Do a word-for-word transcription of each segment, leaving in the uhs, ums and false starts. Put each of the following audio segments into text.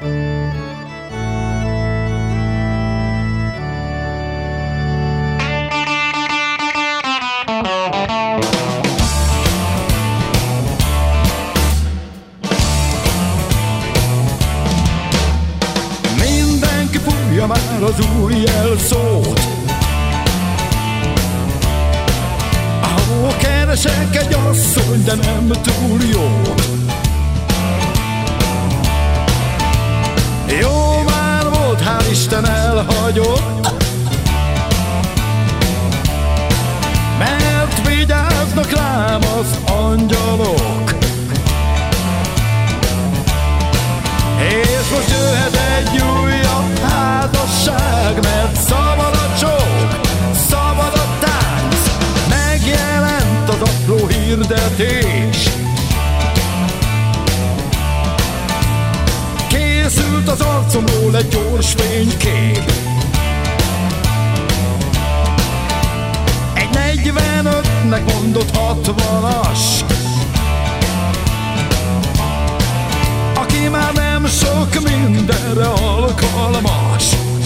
Már az új jelszót, ahol keresek egy asszony, de nem túl jó. Jó már volt, hál' Isten elhagyott, mert vigyáznak rám az angyalok. És most jöhet egy újabb házasság, mert szabad a csók, szabad a tánc, megjelent az apró hirdetés. Készült az arcomról egy gyors fénykép, egy negyvenötnek mondott hatvanas, aki már nem sok mindenre alkalmas.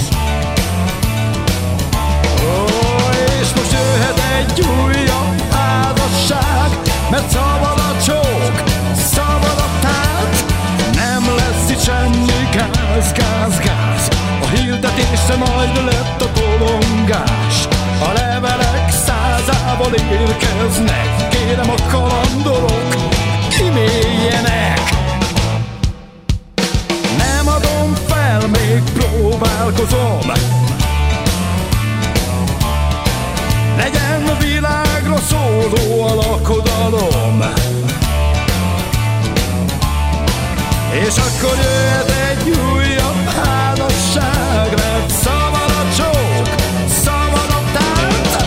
Ó, és most jöhet egy újabb házasság, mert szabad a csók, szabad a tánc, nem lesz itt semmi gáz, gáz, gáz. A hirdetésre majd lett a tolongás, a levelek százával érkeznek, kérem a kalandorok, kiméljenek. Nem adom fel, még próbálkozom, legyen világra szóló a lakodalom. És akkor jöhet egy újabb házasság, mert szabad a csók, szabad a tánc.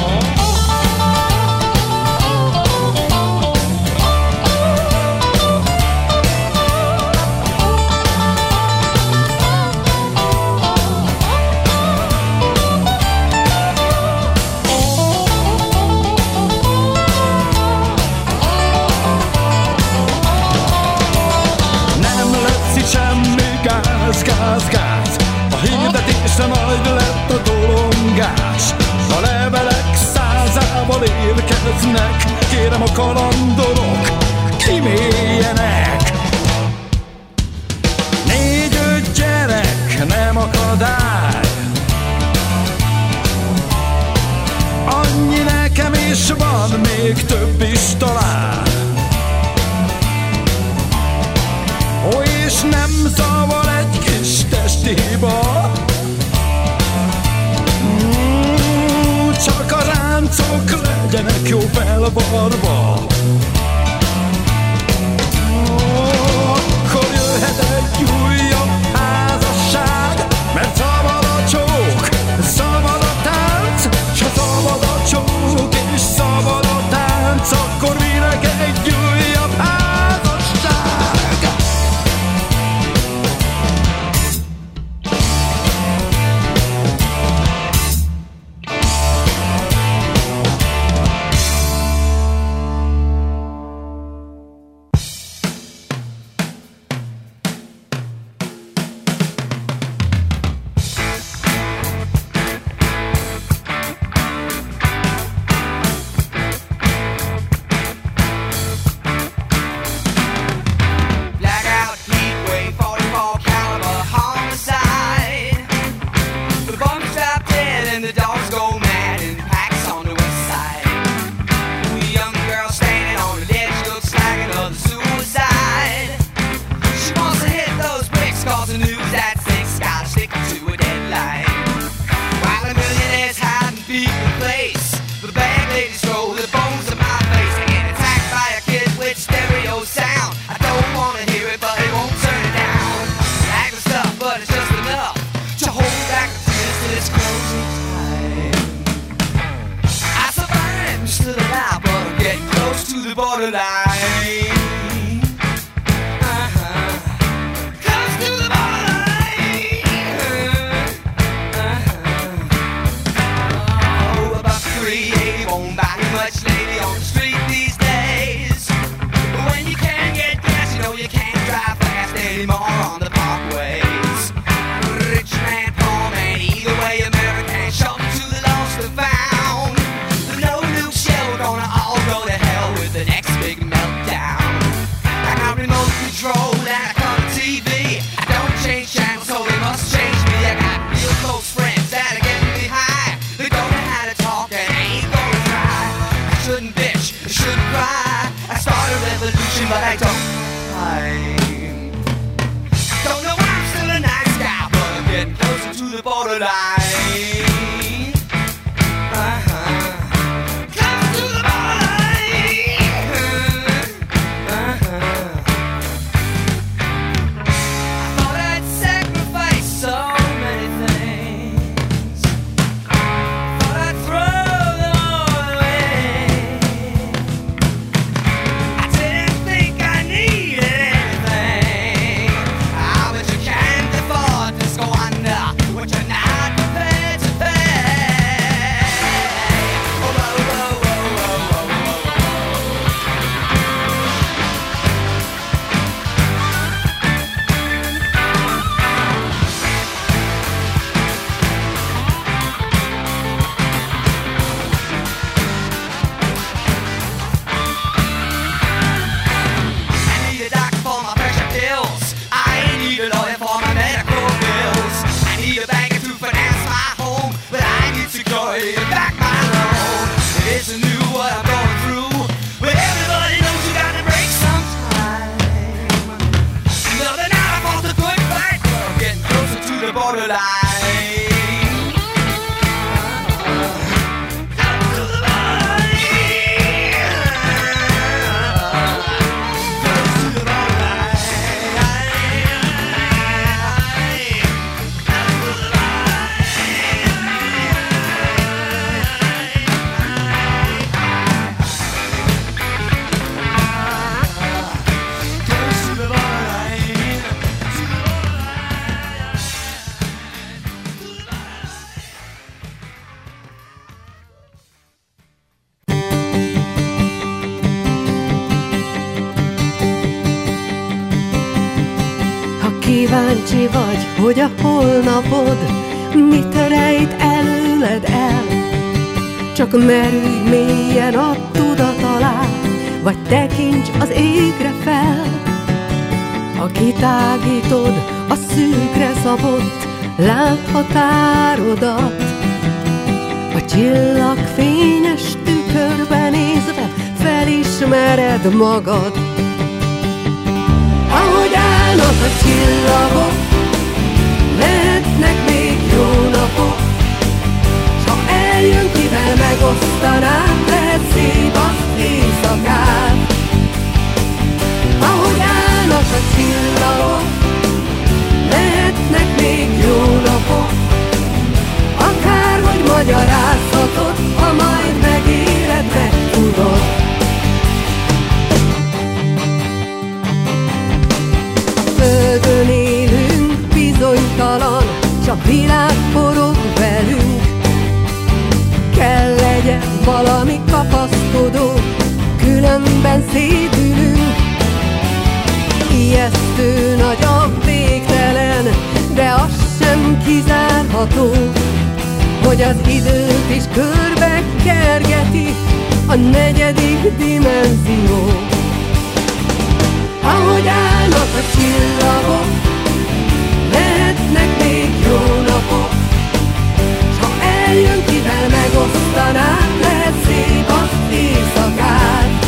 Gáz, gáz, gáz, a hirdetésre majd lett a tolongás, a levelek százával érkeznek, kérem a kalandorok, kiméljenek. Négy-öt gyerek nem akadály, annyi nekem is van, még több is talán. Ó, és nem zavar egy kis testi hiba, mm, csak a ráncok legyenek jó felvarva. Ó, akkor jöhet egy újabb házasság, mert szabad a csók, szabad a tánc, s ha szabad a csók és szabad a tánc, akkor minek egy újabb házasság. Anymore on the parkway. I don't mind. Don't know why I'm still a nice guy, but I'm getting closer to the borderline. Uh-huh. Close to the borderline. Uh-huh. I thought I'd sacrifice so many things. Thought I'd throw them all away. I didn't think I needed anything. Ah, but you can't afford to squander what you're not prepared to pay. Oh, whoa, whoa, whoa, whoa, whoa, I need a doctor for my pressure pills. I need a lawyer for my medical bills. I need a banker to finance my home, but I need security to back my loan. It isn't new what I'm going through, but everybody knows you gotta break sometime. Another night I fought a good fight, but I'm getting closer to the borderline. Close to the borderline. Close to the borderline. Close to the borderline. Close to the borderline. Ha kíváncsi vagy, hogy a holnapod mit rejt előled el, csak merülj mélyen a tudat alá, vagy tekints az égre fel. Ha kitágítod a szűkre szabott lábhatárodat, a csillagfényes tükörbe nézve felismered magad. Ahogy állnak a csillagok, lehetnek még jó napok, s ha eljön, kivel megosztanám, lehet szép az éjszakát. Ahogy állnak a csillagok, lehetnek még jó napok, akárhogy magyarázhatod, ha majd megéled, megtudod. Földön élünk, bizonytalan, s a világ forog velünk. Kell legyen valami kapaszkodó, különben szétülünk. Ijesztő nagy a végtelen, de az sem kizárható, hogy az időt is körbe kergeti a negyedik dimenzió. Ahogy állnak a csillagok, lehetnek még jó napok, s ha eljön, kivel megosztanám, lehet szép az éjszakát.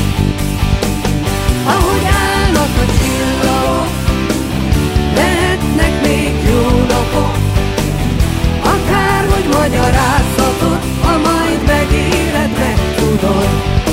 Ahogy állnak a csillagok, lehetnek még jó napok, akárhogy magyarázhatod, ha majd megéled, megtudod.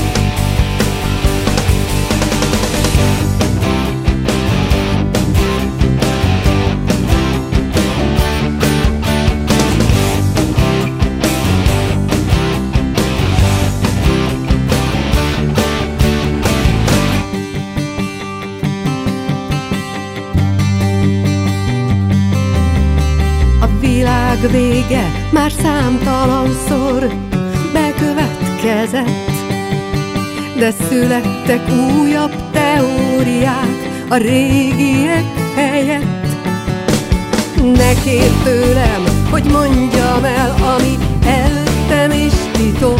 világ vége már számtalanszor bekövetkezett, de születtek újabb teóriák a régiek helyett. Ne kérd tőlem, hogy mondjam el, ami előttem is titok.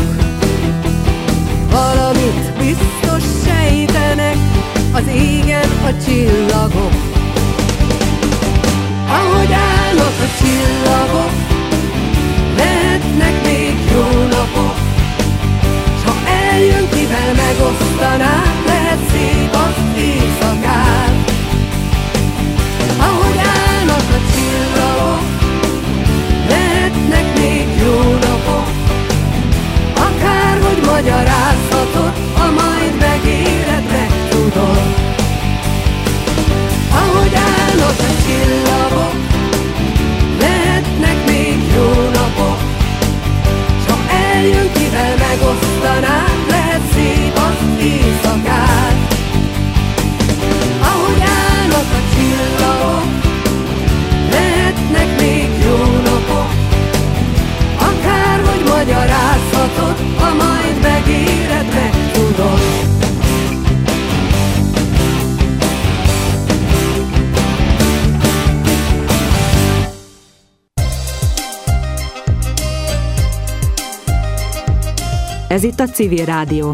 Valamit biztos sejtenek az égen a csillagok. Ahogy állnak a csillagok, lehetnek még jó napok, s ha eljön, kivel megosztanám, lehet szép az éjszaka. Ez itt a Civil Rádió.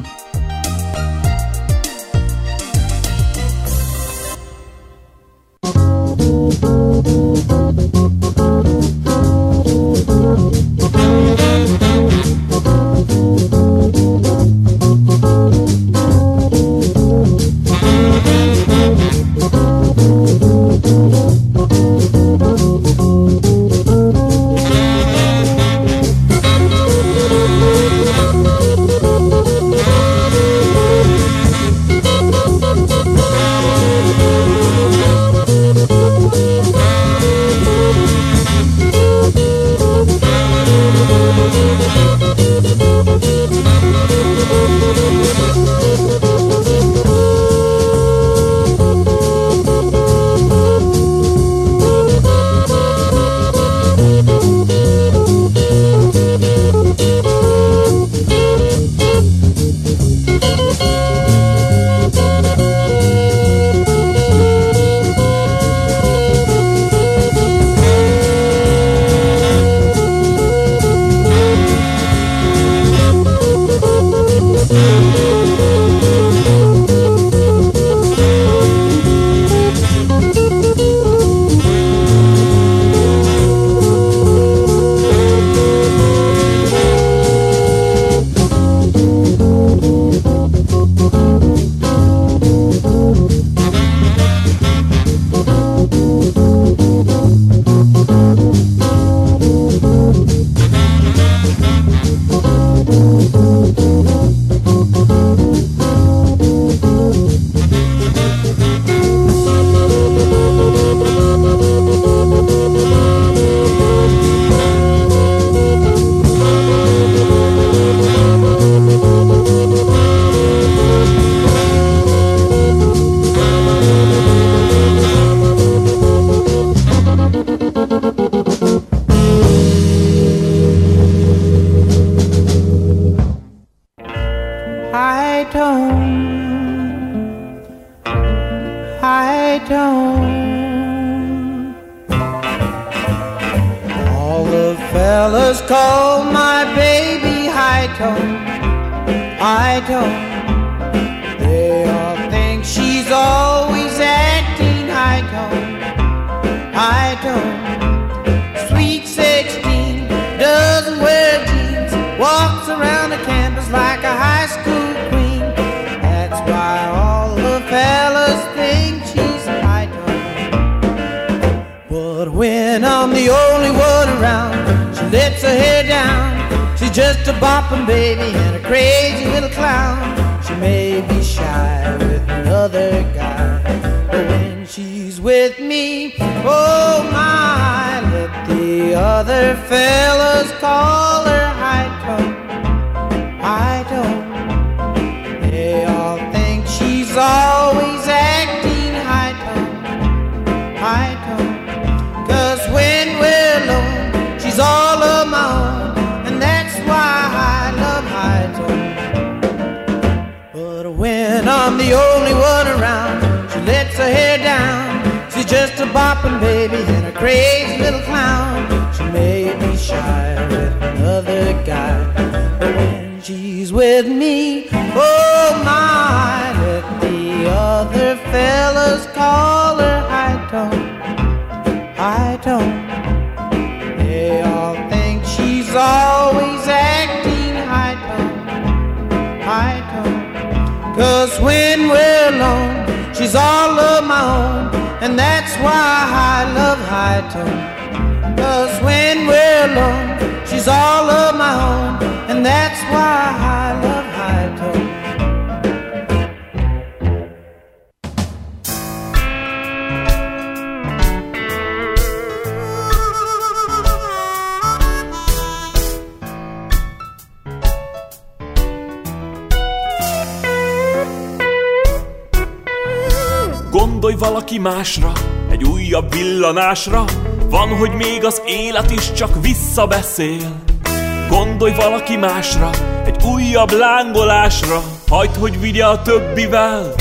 Gondolj valaki másra, egy újabb villanásra, van, hogy még az élet is csak visszabeszél. Gondolj valaki másra, egy újabb lángolásra, hagyd, hogy vigye a többivel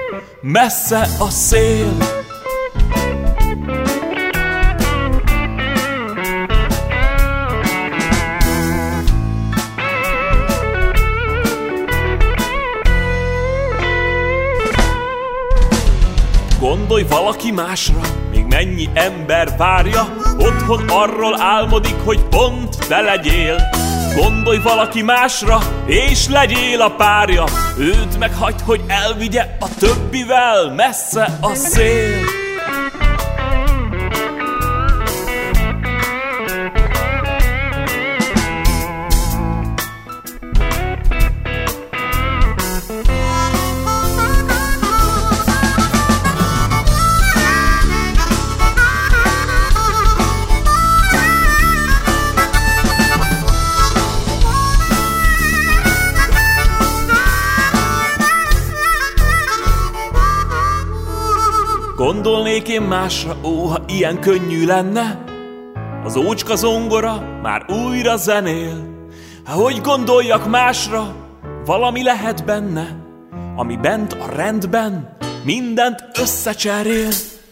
messze a szél. valaki másra, még mennyi ember várja, otthon arról álmodik, hogy pont te legyél. Gondolj valaki másra, és legyél a párja, őt meghagyd, hogy elvigye a többivel messze a szél. Gondolnék én másra, ó, ha ilyen könnyű lenne, az ócska zongora már újra zenél. Hogy gondoljak másra, valami lehet benne, ami bent a rendben mindent összecserél.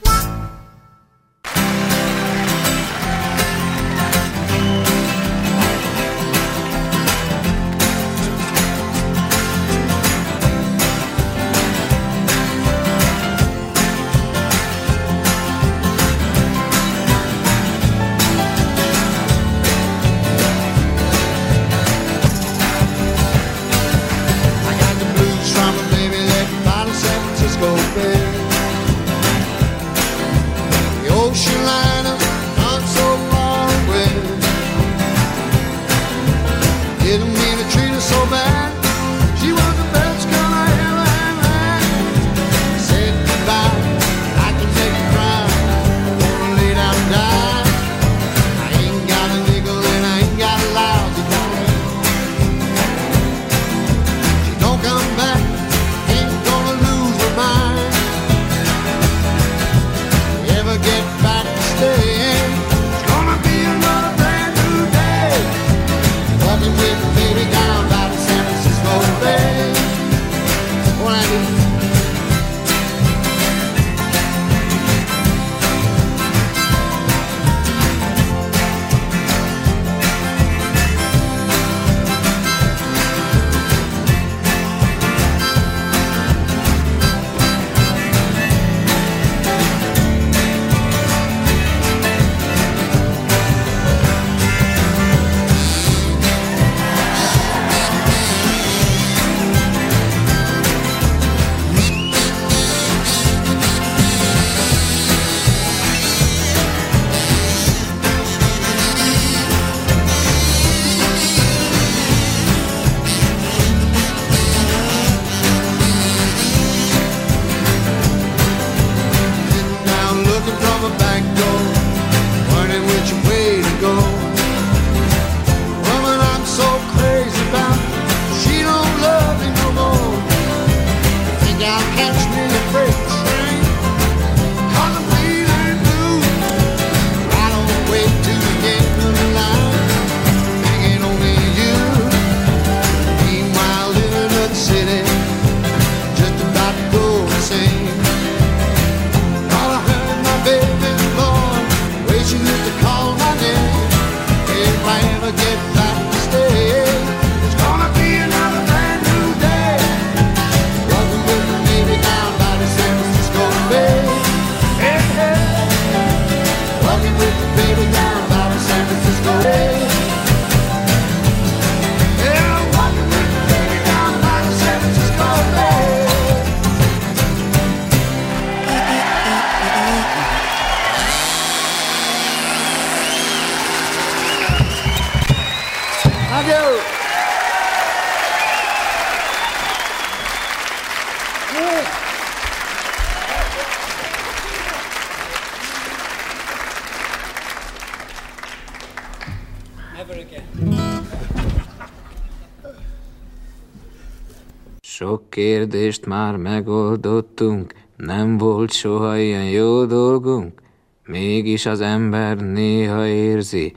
Sok kérdést már megoldottunk, nem volt soha ilyen jó dolgunk, mégis az ember néha érzi,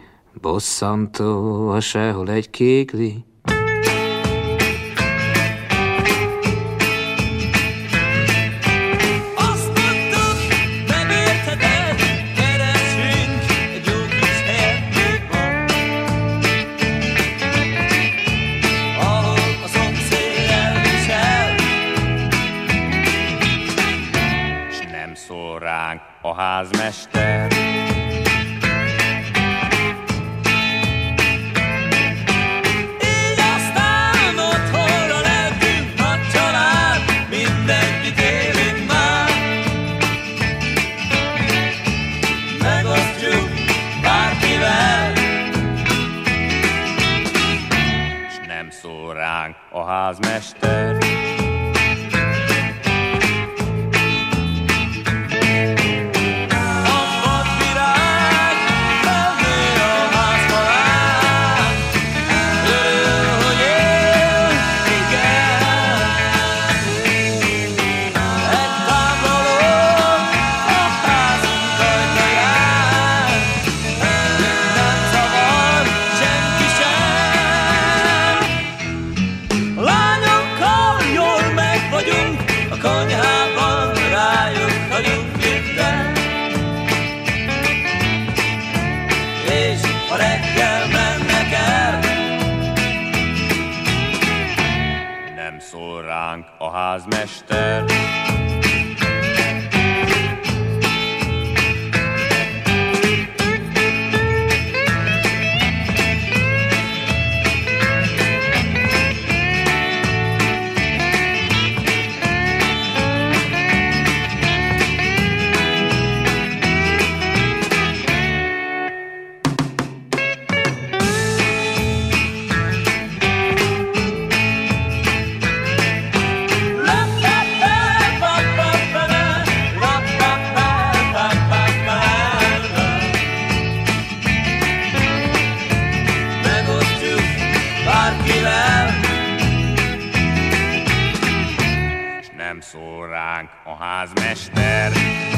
bosszantó a sehol egy kékli. ránk a házmester. A házmester. Szól ránk a házmester.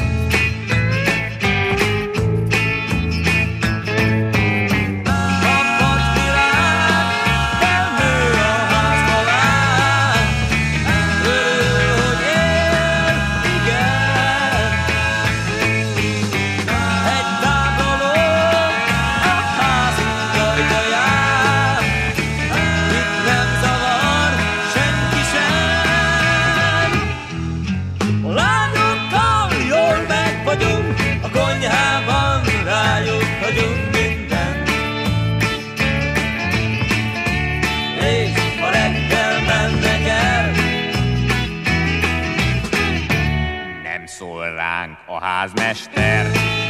Szól ránk a házmester.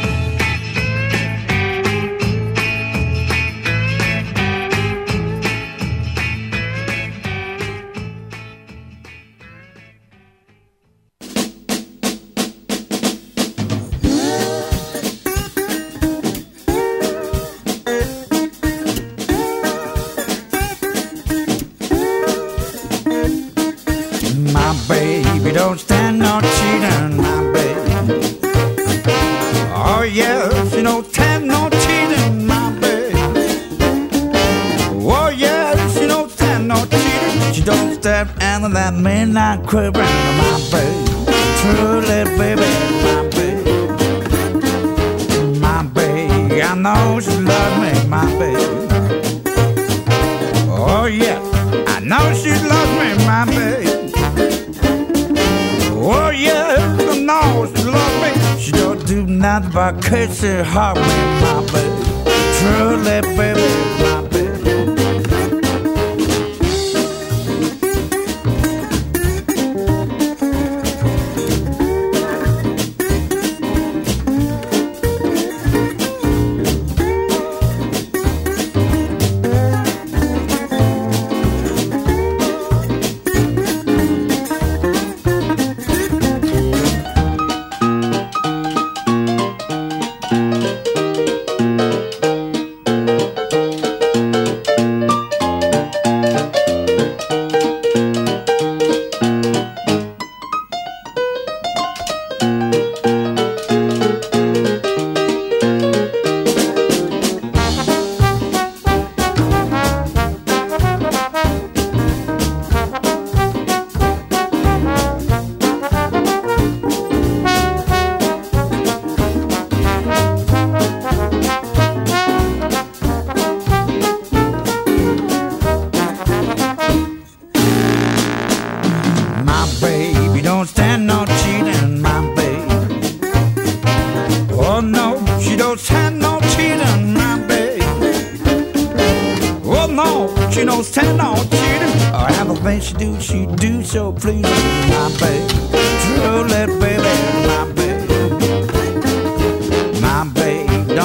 My baby don't stand no cheating, my baby. Oh yeah, she don't stand no cheating, my baby. Oh yeah, she don't stand no cheating. She don't step into that midnight crib, my baby. Truly, baby, my baby. My baby, I know she loves me, my baby. Oh yeah, I know she loves me, my baby. Oh yeah, I know she loves me. She don't do nothing but kiss her heart, my baby. Truly, baby, my baby. She don't stand no cheating, or everything she do, she do so pleasing, my baby. Truly, baby.